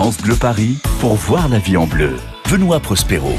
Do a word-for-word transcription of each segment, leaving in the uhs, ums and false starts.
France Bleu Paris pour voir la vie en bleu. Benoît Prospero.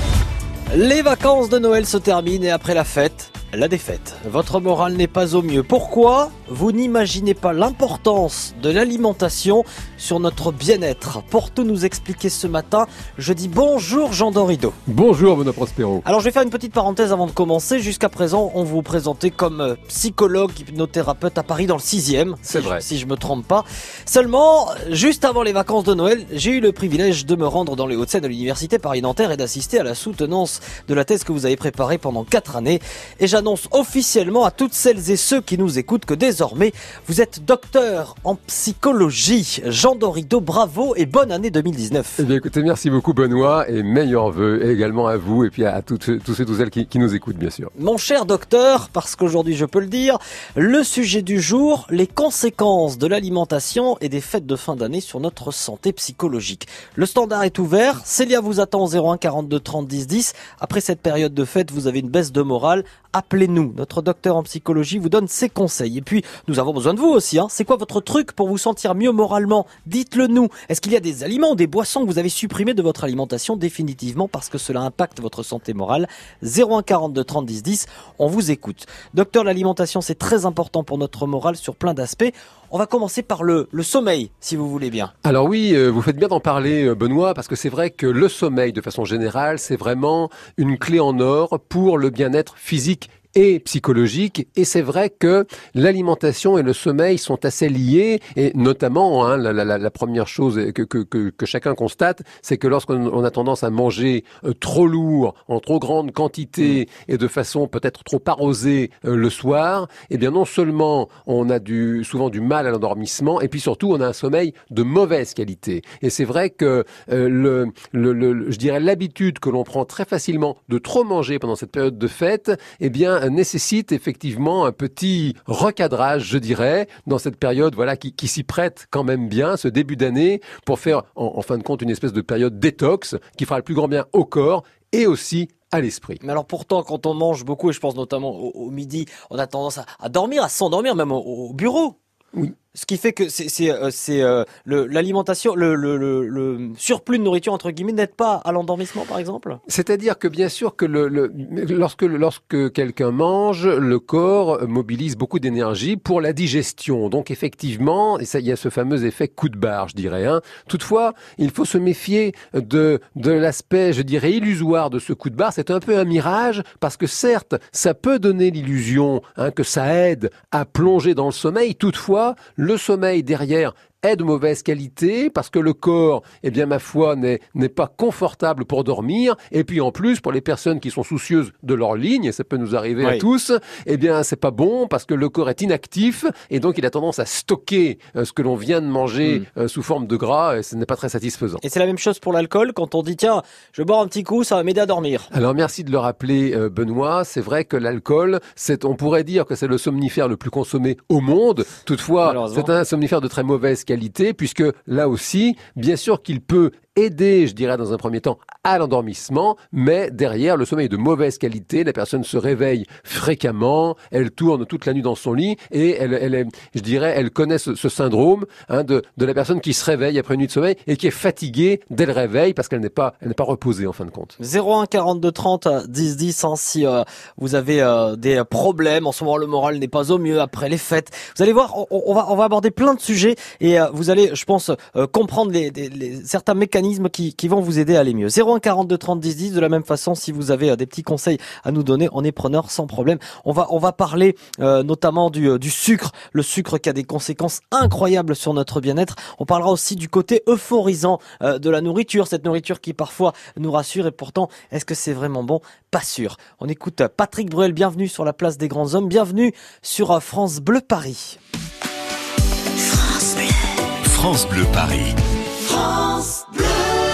Les vacances de Noël se terminent et après la fête, la défaite. Votre morale n'est pas au mieux. Pourquoi ? Vous n'imaginez pas l'importance de l'alimentation sur notre bien-être. Pour tout nous expliquer ce matin, je dis bonjour Jean Dorido. Bonjour Benoît Prospero. Alors je vais faire une petite parenthèse avant de commencer. Jusqu'à présent, on vous présentait comme psychologue, hypnothérapeute à Paris dans le sixième. C'est si vrai. Je, si je me trompe pas. Seulement, juste avant les vacances de Noël, j'ai eu le privilège de me rendre dans les Hauts-de-Seine de l'université Paris-Nanterre et d'assister à la soutenance de la thèse que vous avez préparée pendant quatre années. Et j'annonce officiellement à toutes celles et ceux qui nous écoutent que désormais, vous êtes docteur en psychologie. Jean Dorido, bravo et bonne année deux mille dix-neuf. Eh bien écoutez, merci beaucoup Benoît et meilleurs vœux également à vous et puis à toutes, tous ceux, tous celles qui, qui nous écoutent bien sûr. Mon cher docteur, parce qu'aujourd'hui je peux le dire, le sujet du jour, les conséquences de l'alimentation et des fêtes de fin d'année sur notre santé psychologique. Le standard est ouvert, Célia vous attend au zéro un quarante-deux trente dix dix. Après cette période de fête, vous avez une baisse de morale, appelez-nous. Notre docteur en psychologie vous donne ses conseils. Et puis, nous avons besoin de vous aussi. Hein. C'est quoi votre truc pour vous sentir mieux moralement ? Dites-le nous. Est-ce qu'il y a des aliments ou des boissons que vous avez supprimés de votre alimentation définitivement parce que cela impacte votre santé morale ? zéro un quarante-deux trente dix dix, on vous écoute. Docteur, l'alimentation, c'est très important pour notre morale sur plein d'aspects. On va commencer par le, le sommeil, si vous voulez bien. Alors oui, euh, vous faites bien d'en parler euh, Benoît, parce que c'est vrai que le sommeil, de façon générale, c'est vraiment une clé en or pour le bien-être physique et psychologique, et c'est vrai que l'alimentation et le sommeil sont assez liés, et notamment hein, la, la, la première chose que, que, que, que chacun constate, c'est que lorsqu'on on a tendance à manger euh, trop lourd, en trop grande quantité et de façon peut-être trop arrosée euh, le soir, eh bien non seulement on a du, souvent du mal à l'endormissement, et puis surtout on a un sommeil de mauvaise qualité. Et c'est vrai que euh, le, le, le, je dirais l'habitude que l'on prend très facilement de trop manger pendant cette période de fête, eh bien nécessite effectivement un petit recadrage, je dirais, dans cette période voilà qui, qui s'y prête quand même bien, ce début d'année, pour faire en, en fin de compte une espèce de période détox qui fera le plus grand bien au corps et aussi à l'esprit. Mais alors pourtant, quand on mange beaucoup, et je pense notamment au, au midi, on a tendance à, à dormir, à s'endormir, même au, au bureau. Oui. Ce qui fait que c'est, c'est, euh, c'est euh, le, l'alimentation, le, le, le, le surplus de nourriture entre guillemets n'aide pas à l'endormissement, par exemple. C'est-à-dire que bien sûr que le, le, lorsque, lorsque quelqu'un mange, le corps mobilise beaucoup d'énergie pour la digestion. Donc effectivement, et ça, il y a ce fameux effet coup de barre, je dirais. Hein. Toutefois, il faut se méfier de, de l'aspect, je dirais, illusoire de ce coup de barre. C'est un peu un mirage parce que certes, ça peut donner l'illusion hein, que ça aide à plonger dans le sommeil. Toutefois, le sommeil derrière est de mauvaise qualité parce que le corps, eh bien ma foi, n'est, n'est pas confortable pour dormir. Et puis en plus, pour les personnes qui sont soucieuses de leur ligne, et ça peut nous arriver oui. à tous, eh bien c'est pas bon parce que le corps est inactif et donc il a tendance à stocker euh, ce que l'on vient de manger mm. euh, sous forme de gras et ce n'est pas très satisfaisant. Et c'est la même chose pour l'alcool quand on dit tiens, je vais boire un petit coup, ça va m'aider à dormir. Alors merci de le rappeler euh, Benoît, c'est vrai que l'alcool, c'est, on pourrait dire que c'est le somnifère le plus consommé au monde. Toutefois, c'est un somnifère de très mauvaise qualité. Qualité, puisque là aussi, bien sûr qu'il peut aider, je dirais dans un premier temps, à l'endormissement, mais derrière, le sommeil est de mauvaise qualité, la personne se réveille fréquemment, elle tourne toute la nuit dans son lit, et elle, elle est, je dirais, elle connaît ce, ce syndrome hein, de, de la personne qui se réveille après une nuit de sommeil et qui est fatiguée dès le réveil parce qu'elle n'est pas, elle n'est pas reposée en fin de compte. zéro un quarante-deux trente dix dix, hein, si euh, vous avez euh, des problèmes, en ce moment le moral n'est pas au mieux après les fêtes. Vous allez voir, on, on, va, on va aborder plein de sujets, et euh, vous allez, je pense, euh, comprendre les, les, les, certains mécanismes Qui, qui vont vous aider à aller mieux. zéro un quarante-deux trente dix dix. De la même façon, si vous avez euh, des petits conseils à nous donner, on est preneur sans problème. On va on va parler euh, notamment du euh, du sucre, le sucre qui a des conséquences incroyables sur notre bien-être. On parlera aussi du côté euphorisant euh, de la nourriture, cette nourriture qui parfois nous rassure et pourtant, est-ce que c'est vraiment bon ? Pas sûr. On écoute Patrick Bruel, bienvenue sur la place des grands hommes, bienvenue sur euh, France Bleu Paris. France Bleu. France Bleu Paris. France Bleu.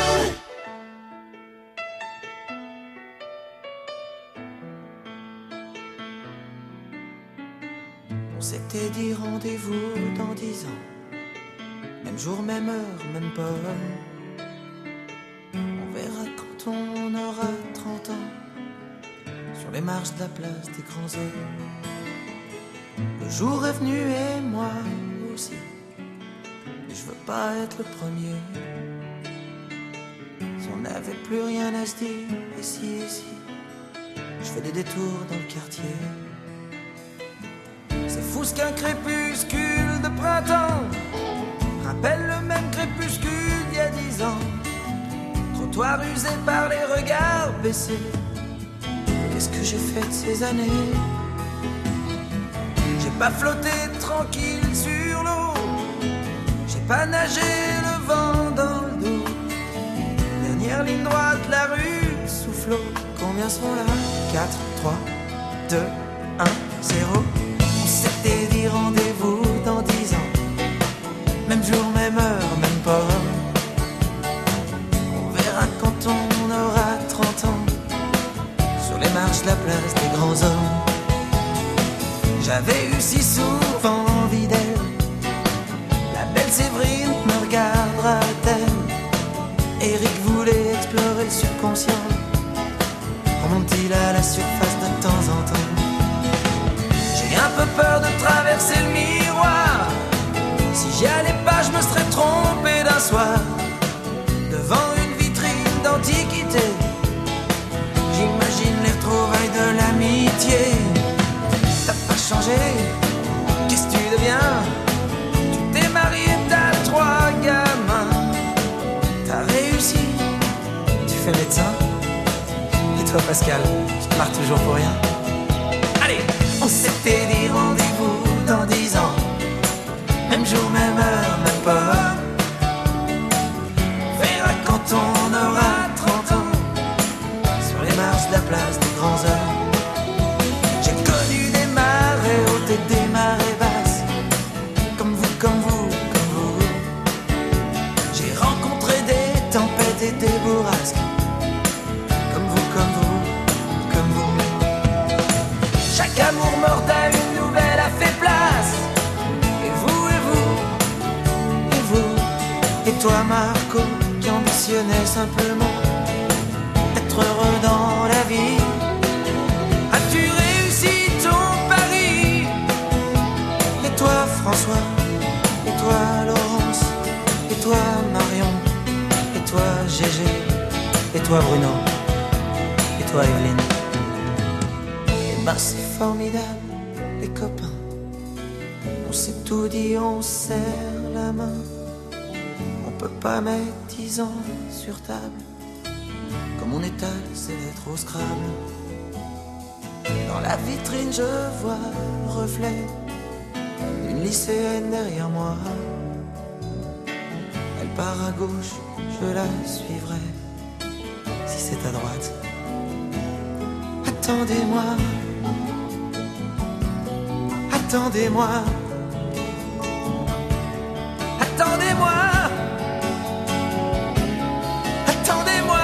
On s'était dit rendez-vous dans dix ans, même jour, même heure, même pomme. On verra quand on aura trente ans, sur les marches de la place des grands hommes. Le jour est venu et moi aussi, je veux pas être le premier. On n'avait plus rien à se dire, ici, ici. Je fais des détours dans le quartier. C'est fou ce qu'un crépuscule de printemps rappelle le même crépuscule d'il y a dix ans. Trottoir usé par les regards baissés. Qu'est-ce que j'ai fait de ces années? J'ai pas flotté tranquille sur l'eau. J'ai pas nagé le vent dans le dos. Dernière ligne droite, la rue soufflot. Combien sont là? quatre, trois, deux, un, zéro. On s'était dit rendez-vous dans dix ans. Même jour, même heure, même port. On verra quand on aura trente ans. Sur les marches de la place des grands hommes. J'avais eu si souvent envie d'elle. La belle Séverine me regardera-t-elle? Eric voulait explorer le subconscient. Remonte-t-il à la surface de temps en temps? J'ai un peu peur de traverser le miroir. Si j'y allais pas, je me serais trompé d'un soir. Devant une vitrine d'antiquité, j'imagine les retrouvailles de l'amitié. T'as pas changé, qu'est-ce que tu deviens? Tu t'es marié, t'as trois gamins. T'as réussi, tu fais médecin. Et toi Pascal, tu te marres toujours pour rien. Allez, on s'était dit rendez-vous dans dix ans. Même jour, même heure, même pas. On verra quand on aura trente ans. Sur les marches de la place des grands hommes. J'ai connu des marées hautes et des marées basses. Comme vous, comme vous, comme vous. J'ai rencontré des tempêtes et des bourrasques. Comme vous, comme vous, comme vous. Chaque amour mort à une nouvelle a fait place. Et vous, et vous, et vous. Et toi Marco, qui ambitionnais simplement être heureux dans la vie. As-tu réussi ton pari? Et toi François, et toi Laurence, et toi Marion, et toi Gégé, et toi Bruno, et toi Evelyne. Et ben c'est formidable les copains. On s'est tout dit, on serre la main. On peut pas mettre dix ans sur table. Comme on étale ses lettres au Scrabble. Dans la vitrine je vois le reflet d'une lycéenne derrière moi. Elle part à gauche, je la suivrai. Si c'est à droite, attendez-moi. Attendez-moi. Attendez-moi. Attendez-moi.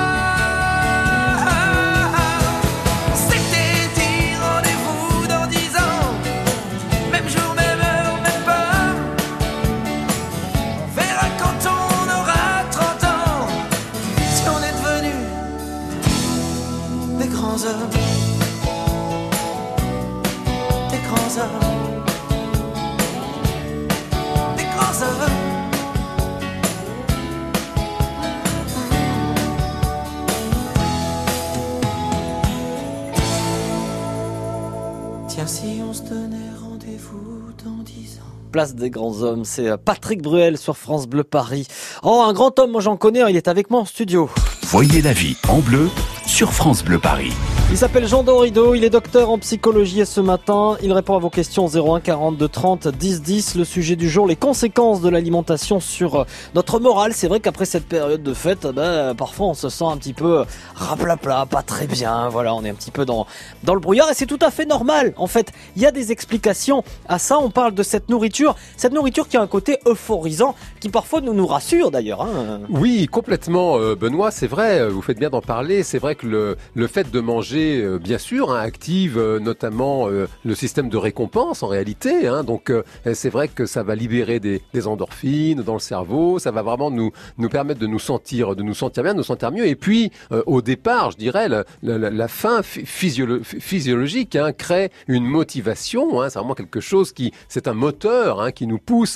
On s'était dit rendez-vous dans dix ans. Même jour, même heure, même pas. On verra quand on aura trente ans. Si on est devenus des grands hommes. Des grands hommes. Des grands hommes. Tiens, si on se donnait rendez-vous dans dix ans. Place des grands hommes, c'est Patrick Bruel sur France Bleu Paris. Oh, un grand homme, moi j'en connais, il est avec moi en studio. Voyez la vie en bleu sur France Bleu Paris. Il s'appelle Jean Dorido, il est docteur en psychologie et ce matin, il répond à vos questions zéro un quarante-deux trente dix dix. Le sujet du jour, les conséquences de l'alimentation sur notre morale. C'est vrai qu'après cette période de fête, ben, parfois on se sent un petit peu raplapla, pas très bien. Voilà, on est un petit peu dans, dans le brouillard et c'est tout à fait normal. En fait, il y a des explications à ça. On parle de cette nourriture, cette nourriture qui a un côté euphorisant, qui parfois nous nous rassure d'ailleurs. Hein. Oui, complètement, euh, Benoît, c'est vrai, vous faites bien d'en parler. C'est vrai que le, le fait de manger, euh, bien sûr, hein, active euh, notamment euh, le système de récompense en réalité. Hein, donc euh, c'est vrai que ça va libérer des, des endorphines dans le cerveau, ça va vraiment nous nous permettre de nous sentir, de nous sentir bien, de nous sentir mieux. Et puis euh, au départ, je dirais, la, la, la faim physiolo- physiologique hein, crée une motivation. Hein, c'est vraiment quelque chose qui, c'est un moteur hein, qui nous pousse à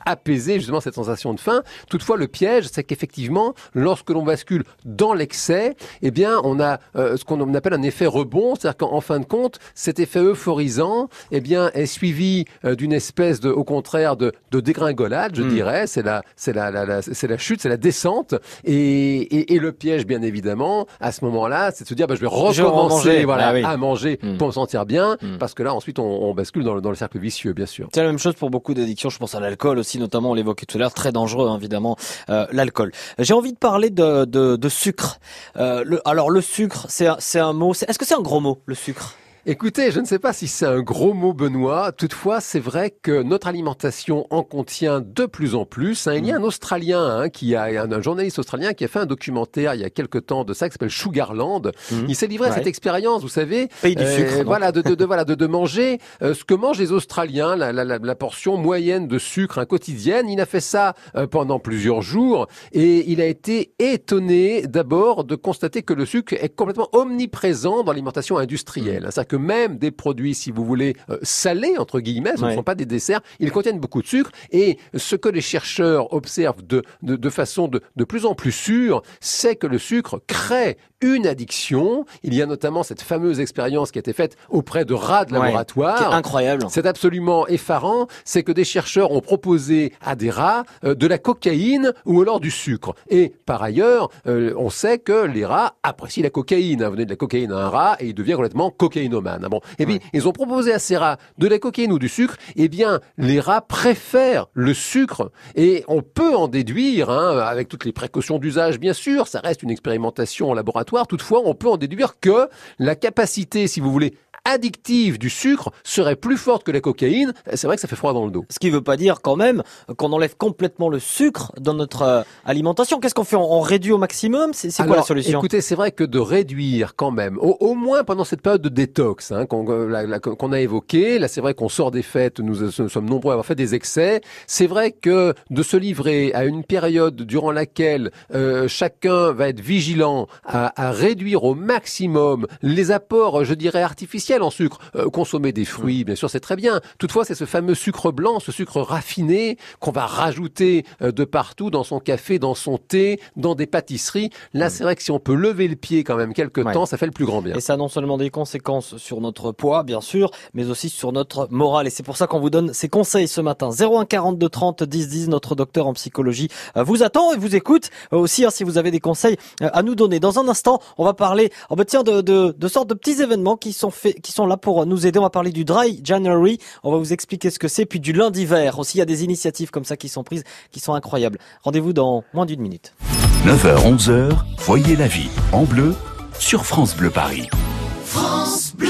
apaiser justement cette sensation de faim. Toutefois, le piège, c'est qu'effectivement, lorsque l'on bascule dans l'excès, eh bien, on a euh, ce qu'on appelle un effet rebond, c'est-à-dire qu'en fin de compte, cet effet euphorisant, eh bien, est suivi euh, d'une espèce de, au contraire, de, de dégringolade, je mmh. dirais. C'est la, c'est la, la, la, c'est la chute, c'est la descente. Et, et, et le piège, bien évidemment, à ce moment-là, c'est de se dire, bah, je vais recommencer, je vais manger. Voilà, ah, oui. à manger mmh. pour me sentir bien, mmh. parce que là, ensuite, on, on bascule dans le, dans le cercle vicieux, bien sûr. C'est la même chose pour beaucoup d'addictions. Je pense à l'alcool aussi, notamment, on l'évoquait tout à l'heure, très dangereux, hein, évidemment, euh, l'alcool. J'ai envie de parler de, de, de sucre. Euh, le, alors, le sucre, c'est un, c'est un mot. C'est, est-ce que c'est un gros mot, le sucre? Écoutez, je ne sais pas si c'est un gros mot, Benoît. Toutefois, c'est vrai que notre alimentation en contient de plus en plus. Hein. Il y a un Australien, hein, qui a un, un journaliste australien qui a fait un documentaire il y a quelque temps de ça, qui s'appelle Sugarland. Mmh. Il s'est livré ouais. à cette expérience, vous savez, pays du euh, sucre, voilà, de, de, de voilà, de, de manger euh, ce que mangent les Australiens, la, la, la, la portion moyenne de sucre hein, quotidienne. Il a fait ça euh, pendant plusieurs jours et il a été étonné d'abord de constater que le sucre est complètement omniprésent dans l'alimentation industrielle. Mmh. C'est-à-dire que même des produits, si vous voulez, euh, salés, entre guillemets, ce ouais. ne sont pas des desserts, ils contiennent beaucoup de sucre. Et ce que les chercheurs observent de, de, de façon de, de plus en plus sûre, c'est que le sucre crée une addiction. Il y a notamment cette fameuse expérience qui a été faite auprès de rats de laboratoire. Ouais, c'est incroyable. C'est absolument effarant. C'est que des chercheurs ont proposé à des rats euh, de la cocaïne ou alors du sucre. Et par ailleurs, euh, on sait que les rats apprécient la cocaïne. Vous donnez de la cocaïne à un rat et il devient complètement cocaïnomane. Bon. Et puis, ouais. ils ont proposé à ces rats de la cocaïne ou du sucre. Eh bien, les rats préfèrent le sucre. Et on peut en déduire, hein, avec toutes les précautions d'usage, bien sûr, ça reste une expérimentation en laboratoire. Toutefois, on peut en déduire que la capacité, si vous voulez, addictive du sucre serait plus forte que la cocaïne. C'est vrai que ça fait froid dans le dos. Ce qui ne veut pas dire quand même qu'on enlève complètement le sucre dans notre euh, alimentation. Qu'est-ce qu'on fait? on, on réduit au maximum? C'est, c'est quoi la solution? Écoutez, c'est vrai que de réduire quand même, au, au moins pendant cette période de détox hein, qu'on, la, la, qu'on a évoquée, là c'est vrai qu'on sort des fêtes, nous, nous sommes nombreux à avoir fait des excès. C'est vrai que de se livrer à une période durant laquelle euh, chacun va être vigilant à, à réduire au maximum les apports, je dirais, artificiels en sucre. Euh, consommer des fruits, bien sûr, c'est très bien. Toutefois, c'est ce fameux sucre blanc, ce sucre raffiné qu'on va rajouter euh, de partout dans son café, dans son thé, dans des pâtisseries. Là, c'est vrai que si on peut lever le pied quand même quelque ouais. temps, ça fait le plus grand bien. Et ça a non seulement des conséquences sur notre poids, bien sûr, mais aussi sur notre morale. Et c'est pour ça qu'on vous donne ces conseils ce matin. zéro un quarante-deux trente dix dix, notre docteur en psychologie euh, vous attend et vous écoute euh, aussi hein, si vous avez des conseils euh, à nous donner. Dans un instant, on va parler oh, bah, tiens, de, de, de sortes de petits événements qui sont faits qui sont là pour nous aider. On va parler du Dry January. On va vous expliquer ce que c'est. Puis du lundi vert aussi. Il y a des initiatives comme ça qui sont prises, qui sont incroyables. Rendez-vous dans moins d'une minute. neuf heures onze heures, voyez la vie en bleu sur France Bleu Paris. France Bleu.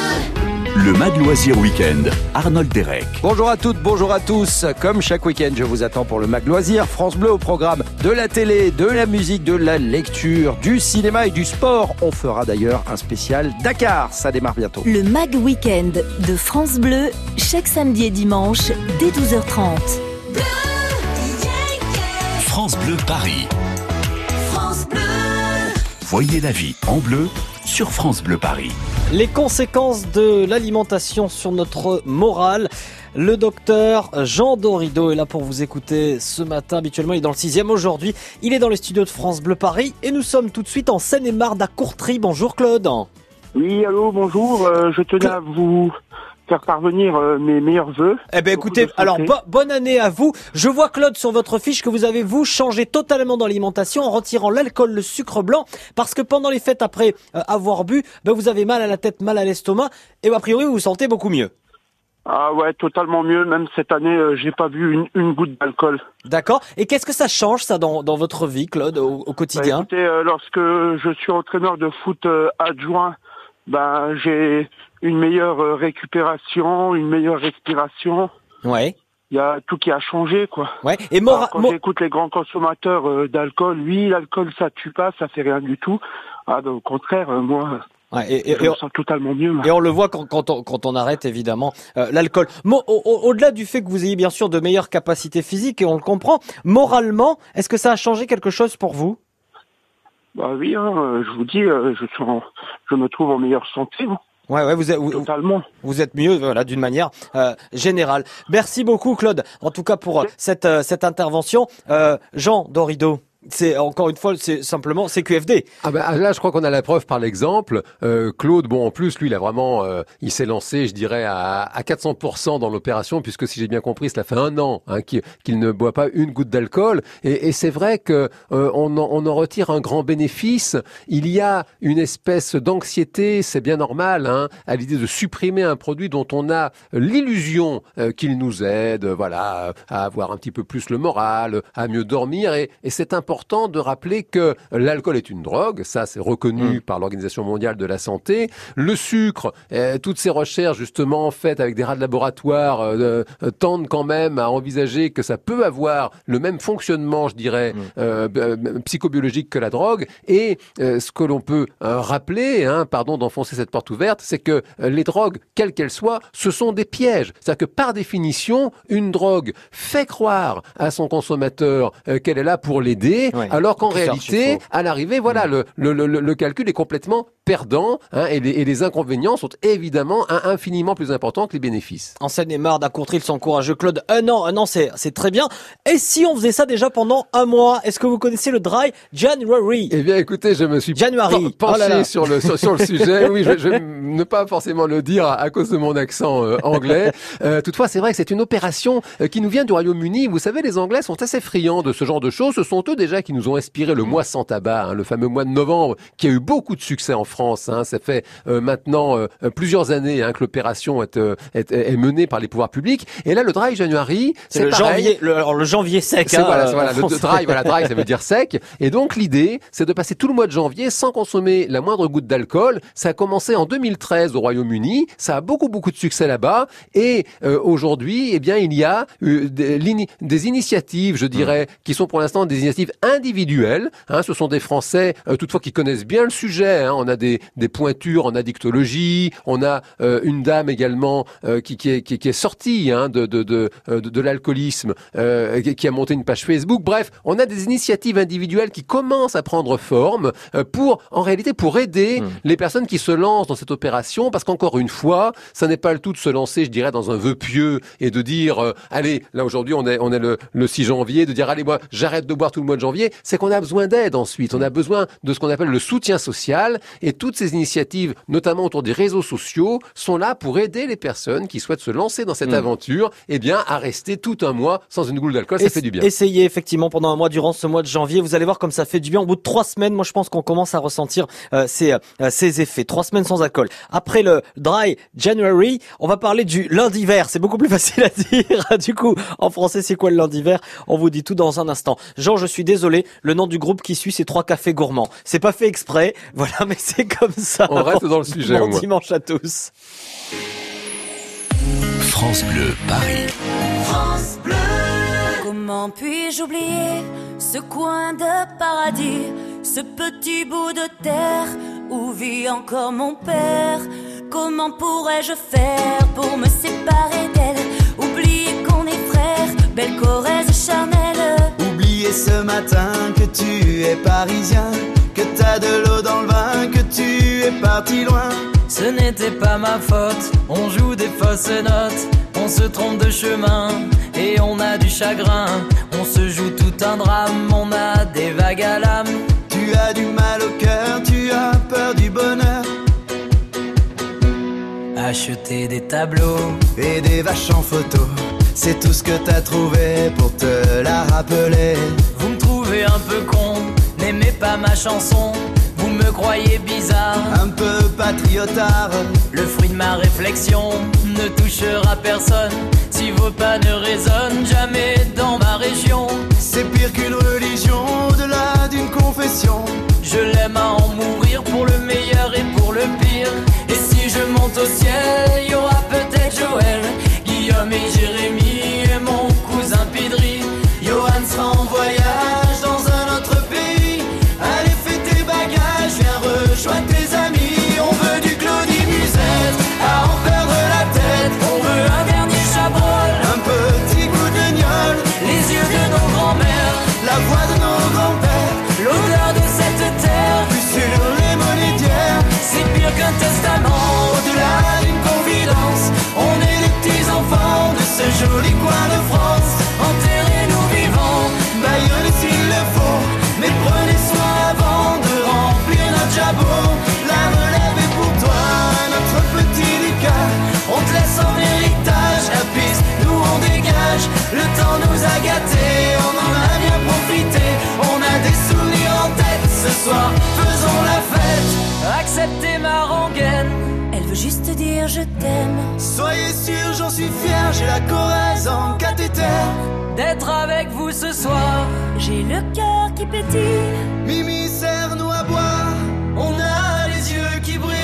Le Mag Loisir Week-end, Arnold Derek. Bonjour à toutes, bonjour à tous. Comme chaque week-end, je vous attends pour le Mag Loisir. France Bleu au programme de la télé, de la musique, de la lecture, du cinéma et du sport. On fera d'ailleurs un spécial Dakar. Ça démarre bientôt. Le Mag Week-end de France Bleu, chaque samedi et dimanche dès douze heures trente. Bleu, France Bleu Paris. France Bleu. Voyez la vie en bleu sur France Bleu Paris. Les conséquences de l'alimentation sur notre morale. Le docteur Jean Dorido est là pour vous écouter ce matin. Habituellement, il est dans le sixième. Aujourd'hui, il est dans les studios de France Bleu Paris. Et nous sommes tout de suite en Seine-et-Marne à Courtrai. Bonjour Claude. Oui, allô, bonjour. Euh, je tenais à vous faire parvenir euh, mes meilleurs vœux. Eh ben écoutez, alors bo- bonne année à vous. Je vois Claude sur votre fiche que vous avez vous changé totalement d'alimentation en retirant l'alcool, le sucre blanc, parce que pendant les fêtes après euh, avoir bu, ben vous avez mal à la tête, mal à l'estomac, et a priori vous vous sentez beaucoup mieux. Ah ouais, totalement mieux. Même cette année, euh, j'ai pas bu une, une goutte d'alcool. D'accord. Et qu'est-ce que ça change ça dans, dans votre vie, Claude, au, au quotidien? Bah, écoutez, euh, lorsque je suis entraîneur de foot euh, adjoint, ben j'ai une meilleure euh, récupération, une meilleure respiration. Ouais. Il y a tout qui a changé, quoi. Ouais. Et mora- Alors, quand mo- j'écoute les grands consommateurs euh, d'alcool, oui, l'alcool ça tue pas, ça fait rien du tout. Ah, ben, au contraire, euh, moi, ouais, et, et, je et me on, sens totalement mieux. Là. et on le voit quand, quand, on, quand on arrête évidemment euh, l'alcool. Mo- au, au, au-delà du fait que vous ayez bien sûr de meilleures capacités physiques, et on le comprend, moralement, est-ce que ça a changé quelque chose pour vous? Bah oui, hein, je vous dis, euh, je, suis en, je me trouve en meilleure santé. Hein. Ouais, ouais, vous êtes, vous, totalement. vous êtes mieux, voilà, d'une manière euh, générale. Merci beaucoup, Claude, en tout cas pour euh, cette euh, cette intervention. Euh, Jean Dorido. C'est encore une fois, c'est simplement C Q F D. Ah ben là, je crois qu'on a la preuve par l'exemple. Euh, Claude, bon, en plus, lui, il a vraiment, euh, il s'est lancé, je dirais, à, à quatre cents pour cent dans l'opération, puisque si j'ai bien compris, cela fait un an hein, qu'il, qu'il ne boit pas une goutte d'alcool. Et, et c'est vrai que euh, on, en, on en retire un grand bénéfice. Il y a une espèce d'anxiété, c'est bien normal, hein, à l'idée de supprimer un produit dont on a l'illusion euh, qu'il nous aide, voilà, à avoir un petit peu plus le moral, à mieux dormir. Et, et c'est important. important de rappeler que l'alcool est une drogue, ça c'est reconnu mmh. par l'Organisation mondiale de la santé. Le sucre, euh, toutes ces recherches justement faites avec des rats de laboratoire euh, euh, tendent quand même à envisager que ça peut avoir le même fonctionnement, je dirais, mmh. euh, euh, psychobiologique que la drogue. Et euh, ce que l'on peut euh, rappeler, hein, pardon d'enfoncer cette porte ouverte, c'est que euh, les drogues, quelles qu'elles soient, ce sont des pièges. C'est-à-dire que par définition, une drogue fait croire à son consommateur euh, qu'elle est là pour l'aider, oui, alors qu'en réalité, à l'arrivée, voilà, mmh. le, le, le, le calcul est complètement perdant, hein, et, les, et les inconvénients sont évidemment un, infiniment plus importants que les bénéfices. En Seine-et-Marne, à Courtrai, ils sont courageux. Claude, un an, un an, c'est, c'est très bien. Et si on faisait ça déjà pendant un mois? Est-ce que vous connaissez le Dry January? Eh bien, écoutez, je me suis January. penché oh là là. sur le sur, sur le sujet. Oui, je, je vais ne pas forcément le dire à, à cause de mon accent euh, anglais. Euh, toutefois, c'est vrai que c'est une opération euh, qui nous vient du Royaume-Uni. Vous savez, les Anglais sont assez friands de ce genre de choses. Ce sont eux déjà qui nous ont inspiré le mois sans tabac, hein, le fameux mois de novembre, qui a eu beaucoup de succès en France. Hein. Ça fait euh, maintenant euh, plusieurs années hein, que l'opération est, euh, est, est menée par les pouvoirs publics. Et là, le Dry January, c'est, c'est le pareil. janvier, le, alors, le janvier sec. C'est, hein, voilà, euh, voilà, le, le dry, voilà, dry, ça veut dire sec. Et donc l'idée, c'est de passer tout le mois de janvier sans consommer la moindre goutte d'alcool. Ça a commencé en deux mille treize au Royaume-Uni. Ça a beaucoup, beaucoup de succès là-bas. Et euh, aujourd'hui, eh bien, il y a euh, des, des initiatives, je dirais, qui sont pour l'instant des initiatives individuelles. Hein, ce sont des Français, euh, toutefois, qui connaissent bien le sujet. Hein. On a des, des pointures en addictologie. On a euh, une dame également euh, qui, qui, est, qui, qui est sortie hein, de, de, de, de, de l'alcoolisme, euh, qui a monté une page Facebook. Bref, on a des initiatives individuelles qui commencent à prendre forme euh, pour, en réalité, pour aider mmh. les personnes qui se lancent dans cette opération, parce qu'encore une fois, ça n'est pas le tout de se lancer, je dirais, dans un vœu pieux et de dire, euh, allez, là aujourd'hui, on est, on est le, le six janvier, de dire, allez, moi, j'arrête de boire tout le mois de janvier. C'est qu'on a besoin d'aide ensuite. On a besoin de ce qu'on appelle le soutien social, et toutes ces initiatives, notamment autour des réseaux sociaux, sont là pour aider les personnes qui souhaitent se lancer dans cette mmh. aventure, eh bien, à rester tout un mois sans une goutte d'alcool. Ça Es- fait du bien. Essayez effectivement pendant un mois durant ce mois de janvier. Vous allez voir comme ça fait du bien. Au bout de trois semaines, moi je pense qu'on commence à ressentir euh, ces, euh, ces effets. Trois semaines sans alcool. Après le Dry January, on va parler du lundi vert. C'est beaucoup plus facile à dire. Du coup, en français, c'est quoi le lundi vert? On vous dit tout dans un instant. Jean, je suis désolé. Le nom du groupe qui suit, c'est Trois Cafés Gourmands. C'est pas fait exprès. Voilà, mais c'est comme ça. On reste dans le sujet. Bon au moins. dimanche à tous. France Bleu, Paris. France Bleu. Comment puis-je oublier ce coin de paradis, ce petit bout de terre où vit encore mon père? Comment pourrais-je faire pour me séparer d'elle? Oublier qu'on est frères, belle Corrèze charnelle. Oublier ce matin que tu es parisien, que t'as de l'eau dans le vin, que tu es parti loin. Ce n'était pas ma faute, on joue des fausses notes, on se trompe de chemin et on a du chagrin. On se joue tout un drame, on a des vagues à l'âme. Tu as du mal au cœur, tu as peur du bonheur. Acheter des tableaux et des vaches en photo, c'est tout ce que t'as trouvé pour te la rappeler. Vous me trouvez un peu con, n'aimez pas ma chanson. Vous me croyez bizarre, un peu patriotard. Le fruit de ma réflexion ne touchera personne si vos pas ne résonnent jamais dans ma région. C'est pire qu'une religion, au-delà d'une confession. Je l'aime à en mourir pour le meilleur et pour le pire. Et si je monte au ciel, il y aura peut-être Joël, Guillaume et Jérémy et mon cousin Pidri. Johan sera en voyage dans un autre pays. Allez, fais tes bagages, viens rejoindre tes amis. On veut du Claudie Musette, à en perdre la tête. On veut un dernier Chabrol, un petit coup de gnôle, les yeux de nos grands-mères, la voix de nos grands-pères, l'odeur de cette terre, plus sur les monétières. C'est pire qu'un testament, au-delà dire je t'aime. Soyez sûr, j'en suis fier, j'ai la Corrèze en cathéter. D'être avec vous ce soir, j'ai le cœur qui pétille. Mimi sert-nous à boire, on a les yeux qui brillent.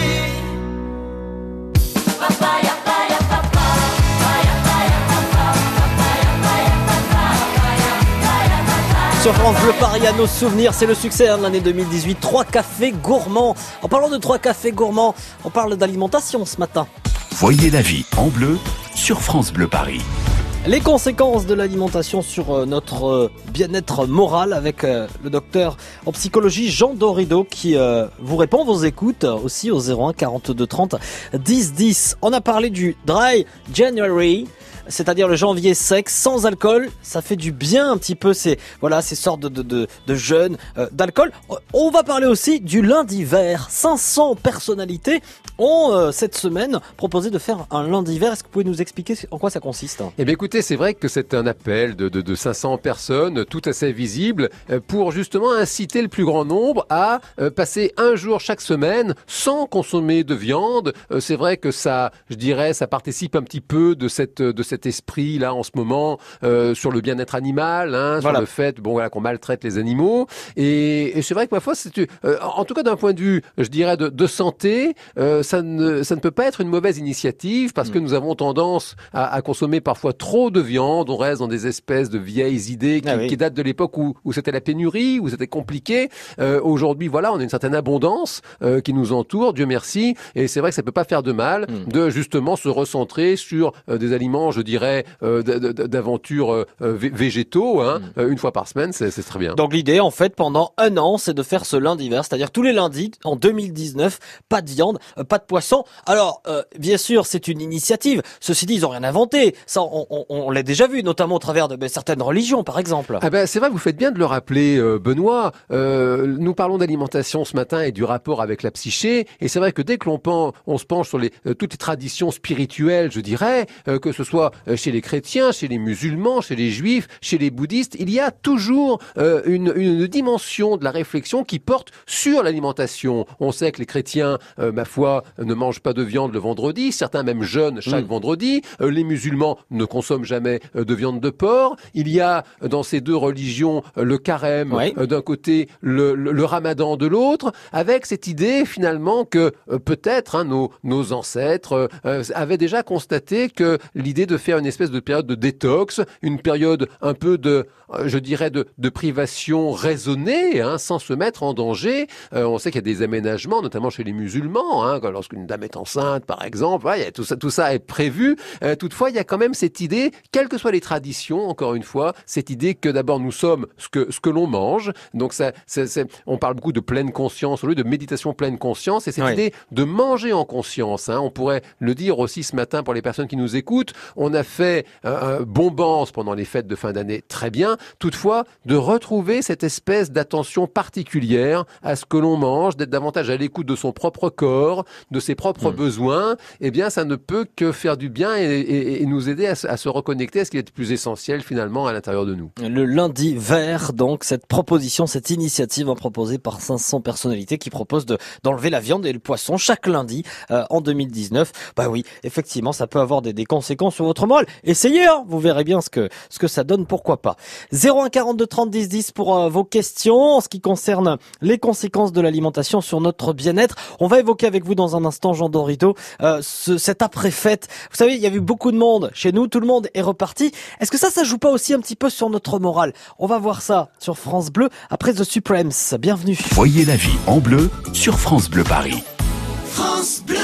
Papaya, paya, papa. Paya, paya, papa. Papaya, paya, papa. Paya, paya, papa. Sur France Bleu Paris, à nos souvenirs, c'est le succès hein, de l'année deux mille dix-huit. Trois cafés gourmands. En parlant de trois cafés gourmands, on parle d'alimentation ce matin. Voyez la vie en bleu sur France Bleu Paris. Les conséquences de l'alimentation sur euh, notre euh, bien-être moral avec euh, le docteur en psychologie Jean Dorido qui euh, vous répond, vos écoutes euh, aussi au zéro un quarante-deux trente dix dix. On a parlé du Dry January, c'est-à-dire le janvier sec, sans alcool. Ça fait du bien un petit peu ces, voilà, ces sortes de, de, de, de jeûnes euh, d'alcool. On va parler aussi du lundi vert. cinq cents personnalités ont euh, cette semaine proposé de faire un lundi vert. Est-ce que vous pouvez nous expliquer en quoi ça consiste ? Eh bien écoutez, c'est vrai que c'est un appel de, de, de cinq cents personnes, tout assez visible, pour justement inciter le plus grand nombre à passer un jour chaque semaine sans consommer de viande. C'est vrai que ça, je dirais, ça participe un petit peu de cette de cet esprit là en ce moment euh, sur le bien-être animal, hein, voilà. sur le fait bon voilà qu'on maltraite les animaux. Et, et c'est vrai que ma foi, c'est euh, en tout cas d'un point de vue, je dirais de, de santé, euh, ça ne ça ne peut pas être une mauvaise initiative parce mmh. que nous avons tendance à, à consommer parfois trop de viande, on reste dans des espèces de vieilles idées qui, ah oui. qui datent de l'époque où, où c'était la pénurie, où c'était compliqué. Euh, aujourd'hui, voilà, on a une certaine abondance euh, qui nous entoure, Dieu merci, et c'est vrai que ça peut pas faire de mal mmh. de justement se recentrer sur euh, des aliments, je dirais, euh, d'aventure euh, végétaux, hein, mmh. euh, une fois par semaine, c'est, c'est très bien. Donc l'idée, en fait, pendant un an, c'est de faire ce lundi vert, c'est-à-dire tous les lundis, en deux mille dix-neuf, pas de viande, euh, pas de poisson. Alors, euh, bien sûr, c'est une initiative. Ceci dit, ils ont rien inventé. Ça, on, on, on l'a déjà vu, notamment au travers de ben, certaines religions, par exemple. Ah ben, c'est vrai, vous faites bien de le rappeler, euh, Benoît. Euh, nous parlons d'alimentation ce matin et du rapport avec la psyché. Et c'est vrai que dès que l'on pen, on se penche sur les, euh, toutes les traditions spirituelles, je dirais, euh, que ce soit chez les chrétiens, chez les musulmans, chez les juifs, chez les bouddhistes, il y a toujours euh, une, une dimension de la réflexion qui porte sur l'alimentation. On sait que les chrétiens, euh, ma foi, ne mangent pas de viande le vendredi. Certains même jeûnent chaque mmh. vendredi. Euh, les musulmans ne consomment jamais euh, de viande de porc. Il y a dans ces deux religions euh, le carême oui. euh, d'un côté, le, le, le ramadan de l'autre, avec cette idée finalement que euh, peut-être hein, nos, nos ancêtres euh, avaient déjà constaté que l'idée de faire une espèce de période de détox, une période un peu de, euh, je dirais, de, de privation raisonnée, hein, sans se mettre en danger. Euh, on sait qu'il y a des aménagements, notamment chez les musulmans, hein, lorsqu'une dame est enceinte, par exemple, ouais, il y a tout ça, tout ça est prévu. Euh, toutefois, il y a quand même cette idée, quelles que soient les traditions, encore une fois, cette idée que d'abord nous sommes ce que ce que l'on mange. Donc ça, c'est, c'est, on parle beaucoup de pleine conscience au lieu de méditation pleine conscience, et cette oui. idée de manger en conscience. Hein, on pourrait le dire aussi ce matin pour les personnes qui nous écoutent. On a fait euh, bombance pendant les fêtes de fin d'année, très bien. Toutefois, de retrouver cette espèce d'attention particulière à ce que l'on mange, d'être davantage à l'écoute de son propre corps, de ses propres mmh. besoins, eh bien, ça ne peut que faire du bien et, et, et nous aider à, à se reconnecter à ce qui est le plus essentiel finalement à l'intérieur de nous. Le lundi vert, donc, cette proposition, cette initiative hein, proposée par cinq cents personnalités qui proposent de, d'enlever la viande et le poisson chaque lundi euh, en deux mille dix-neuf. Bah oui, effectivement, ça peut avoir des, des conséquences sur votre moral. Essayez, hein, vous verrez bien ce que ce que ça donne, pourquoi pas. zéro un quarante-deux trente dix dix pour euh, vos questions en ce qui concerne les conséquences de l'alimentation sur notre bien-être. On va évoquer avec vous dans un instant, Jean Dorido, euh, ce, cette après-fête. Vous savez, il y a eu beaucoup de monde chez nous, tout le monde est reparti. Est-ce que ça, ça joue pas aussi un petit peu sur notre morale ? On va voir ça sur France Bleu après The Supremes. Bienvenue. Voyez la vie en bleu sur France Bleu Paris. France Bleu.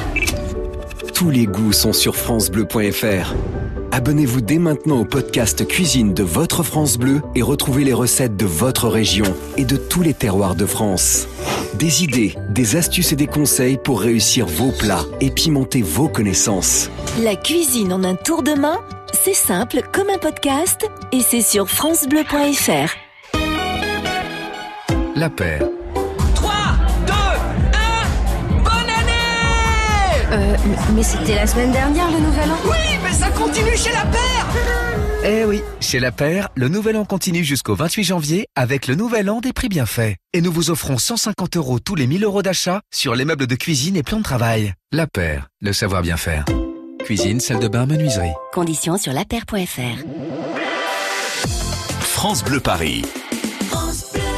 Tous les goûts sont sur francebleu point fr. Abonnez-vous dès maintenant au podcast Cuisine de votre France Bleu et retrouvez les recettes de votre région et de tous les terroirs de France. Des idées, des astuces et des conseils pour réussir vos plats et pimenter vos connaissances. La cuisine en un tour de main, c'est simple comme un podcast et c'est sur francebleu point fr. La paire. trois, deux, un, bonne année! Euh, mais c'était la semaine dernière le nouvel an. Oui, mais ça continue chez La Paire. Eh oui, chez La Paire, le nouvel an continue jusqu'au vingt-huit janvier avec le nouvel an des prix bien faits. Et nous vous offrons cent cinquante euros tous les mille euros d'achat sur les meubles de cuisine et plans de travail. La Paire, le savoir bien faire. Cuisine, salle de bain, menuiserie. Conditions sur lapaire point f r. France Bleu Paris. France Bleu.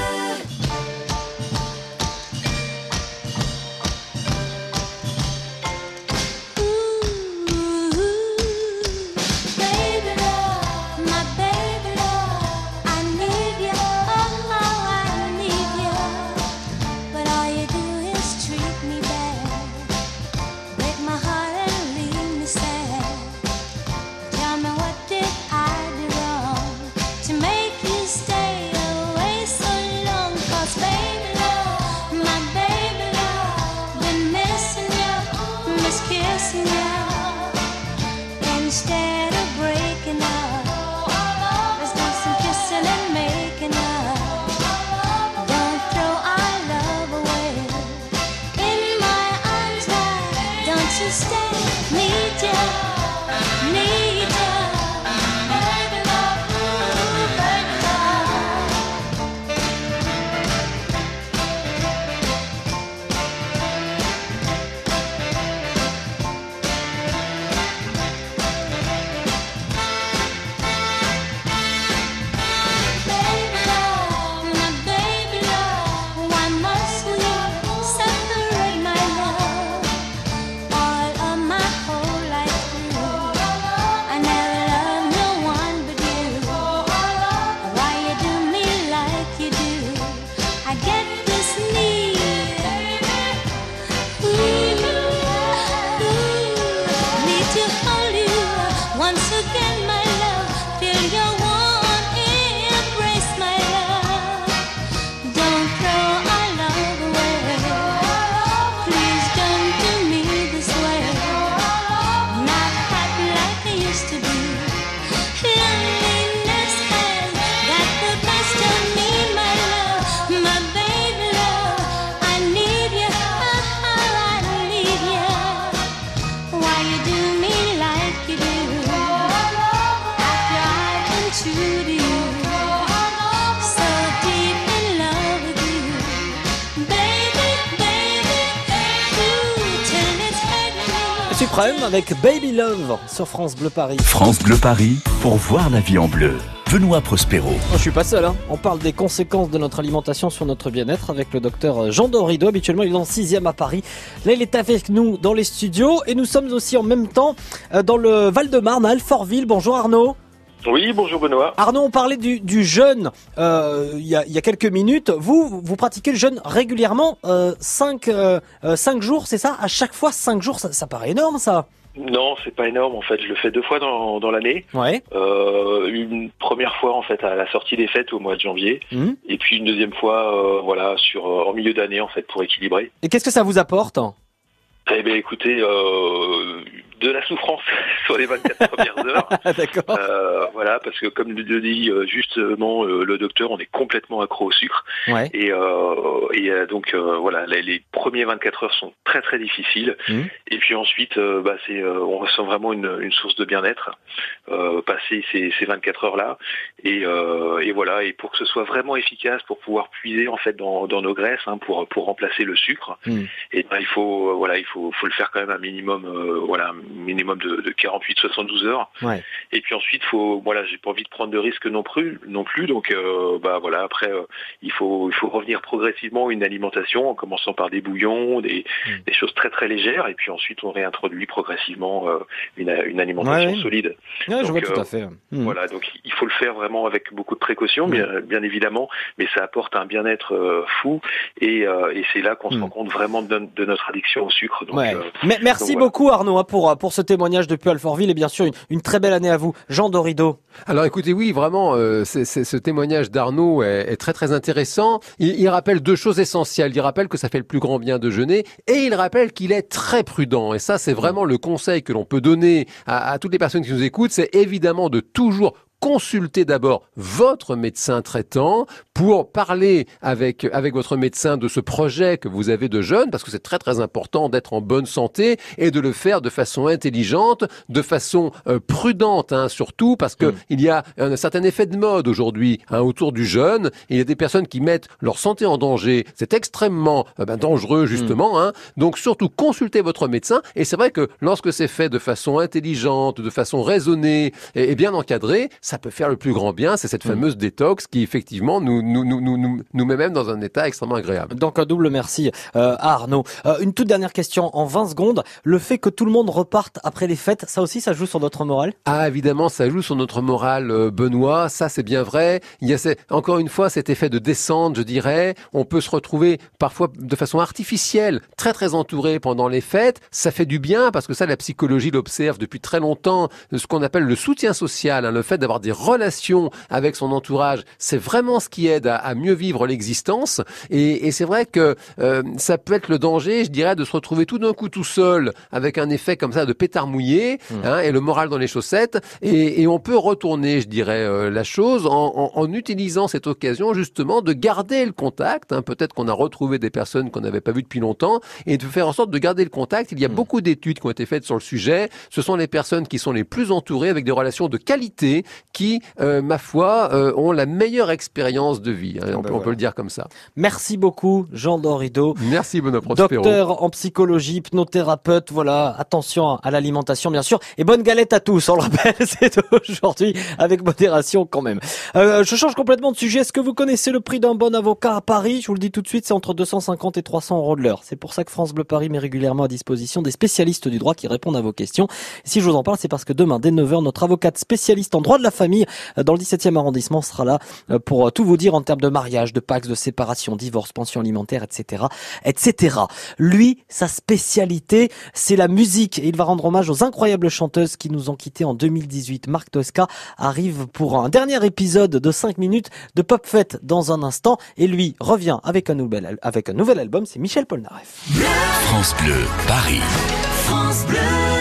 Suprême avec Baby Love sur France Bleu Paris. France Bleu Paris, pour voir la vie en bleu. Benoît Prospero. Oh, je suis pas seul, hein. On parle des conséquences de notre alimentation sur notre bien-être avec le docteur Jean Dorido. Habituellement, il est dans le sixième à Paris. Là, il est avec nous dans les studios et nous sommes aussi en même temps dans le Val-de-Marne, à Alfortville. Bonjour Arnaud. Oui, bonjour Benoît. Arnaud, on parlait du, du jeûne euh, il, y a, il y a quelques minutes. Vous, vous pratiquez le jeûne régulièrement, euh, cinq, euh, cinq jours, c'est ça? À chaque fois, cinq jours, ça, ça paraît énorme, ça. Non, c'est pas énorme en fait. Je le fais deux fois dans, dans l'année. Ouais. Euh, une première fois en fait à la sortie des fêtes au mois de janvier, mmh. et puis une deuxième fois, euh, voilà, sur en milieu d'année en fait pour équilibrer. Et qu'est-ce que ça vous apporte? Eh bien, écoutez, euh, de la souffrance sur les vingt-quatre premières heures. D'accord. Euh, voilà, parce que comme le dit justement euh, le docteur, on est complètement accro au sucre. Ouais. Et, euh, et euh, donc euh, voilà, les, les premiers vingt-quatre heures sont très très difficiles. Mmh. Et puis ensuite, euh, bah, c'est, euh, on ressent vraiment une, une source de bien-être euh, passer ces, ces vingt-quatre heures là. Et, euh, et voilà, et pour que ce soit vraiment efficace, pour pouvoir puiser en fait dans, dans nos graisses, hein, pour pour remplacer le sucre, mmh. et ben il faut euh, voilà, il faut faut le faire quand même un minimum, euh, voilà, un minimum de, de quarante-huit à soixante-douze heures. Ouais. Et puis ensuite, faut, voilà, j'ai pas envie de prendre de risques non plus, non plus. Donc, euh, bah voilà, après, euh, il faut, il faut revenir progressivement à une alimentation, en commençant par des bouillons, des, mmh. des choses très très légères, et puis ensuite on réintroduit progressivement euh, une, une alimentation ouais, solide. Ouais, donc, je vois tout euh, à fait. Mmh. Voilà, donc il faut le faire vraiment avec beaucoup de précautions, mmh. bien, bien évidemment, mais ça apporte un bien-être euh, fou, et, euh, et c'est là qu'on mmh. se rend compte vraiment de, de notre addiction au sucre. Donc, ouais. euh, mais, merci donc, beaucoup voilà. Arnaud pour pour ce témoignage depuis Alfortville, et bien sûr une, une très belle année à vous, Jean Dorido. Alors écoutez, oui, vraiment, euh, c'est, c'est, ce témoignage d'Arnaud est, est très très intéressant. Il, il rappelle deux choses essentielles. Il rappelle que ça fait le plus grand bien de jeûner, et il rappelle qu'il est très prudent. Et ça, c'est vraiment le conseil que l'on peut donner à, à toutes les personnes qui nous écoutent, c'est évidemment de toujours consultez d'abord votre médecin traitant pour parler avec avec votre médecin de ce projet que vous avez de jeune, parce que c'est très très important d'être en bonne santé et de le faire de façon intelligente, de façon euh, prudente, hein, surtout parce que mmh. il y a un certain effet de mode aujourd'hui hein, autour du jeûne. Il y a des personnes qui mettent leur santé en danger. C'est extrêmement euh, ben, dangereux justement. Mmh. Hein. Donc surtout consultez votre médecin. Et c'est vrai que lorsque c'est fait de façon intelligente, de façon raisonnée et, et bien encadrée, ça peut faire le plus grand bien. C'est cette mmh. fameuse détox qui effectivement nous nous nous nous nous, nous met même dans un état extrêmement agréable. Donc un double merci euh, à Arnaud. Euh, une toute dernière question en vingt secondes. Le fait que tout le monde reparte après les fêtes, ça aussi, ça joue sur notre morale? Ah, évidemment, ça joue sur notre morale, euh, Benoît. Ça, c'est bien vrai. Il y a ces, encore une fois cet effet de descente, je dirais. On peut se retrouver parfois de façon artificielle, très très entouré pendant les fêtes. Ça fait du bien parce que ça, la psychologie l'observe depuis très longtemps. Ce qu'on appelle le soutien social, hein, le fait d'avoir des relations avec son entourage, c'est vraiment ce qui aide à, à mieux vivre l'existence. Et, et c'est vrai que euh, ça peut être le danger, je dirais, de se retrouver tout d'un coup tout seul avec un effet comme ça de pétard mouillé mmh. hein, et le moral dans les chaussettes. Et, et on peut retourner, je dirais, euh, la chose en, en, en utilisant cette occasion justement de garder le contact. Hein. Peut-être qu'on a retrouvé des personnes qu'on n'avait pas vues depuis longtemps et de faire en sorte de garder le contact. Il y a mmh. beaucoup d'études qui ont été faites sur le sujet. Ce sont les personnes qui sont les plus entourées avec des relations de qualité qui, euh, ma foi, euh, ont la meilleure expérience de vie. Hein. On, ben peut, voilà. on peut le dire comme ça. Merci beaucoup, Jean Dorido. Merci, Benoît Prospero. Docteur en psychologie, hypnothérapeute. Voilà, attention à l'alimentation, bien sûr. Et bonne galette à tous, on le rappelle, c'est aujourd'hui avec modération quand même. Euh, je change complètement de sujet. Est-ce que vous connaissez le prix d'un bon avocat à Paris? Je vous le dis tout de suite, c'est entre deux cent cinquante et trois cents euros de l'heure. C'est pour ça que France Bleu Paris met régulièrement à disposition des spécialistes du droit qui répondent à vos questions. Si je vous en parle, c'est parce que demain, dès neuf heures, notre avocate spécialiste en droit de la famille dans le dix-septième arrondissement sera là pour tout vous dire en termes de mariage, de pax, de séparation, divorce, pension alimentaire, et cetera, et cetera. Lui, sa spécialité, c'est la musique et il va rendre hommage aux incroyables chanteuses qui nous ont quittés en deux mille dix-huit. Marc Tosca arrive pour un dernier épisode de cinq minutes de Pop Fête dans un instant et lui revient avec un nouvel, avec un nouvel album, c'est Michel Polnareff. France Bleu, Paris. France Bleu.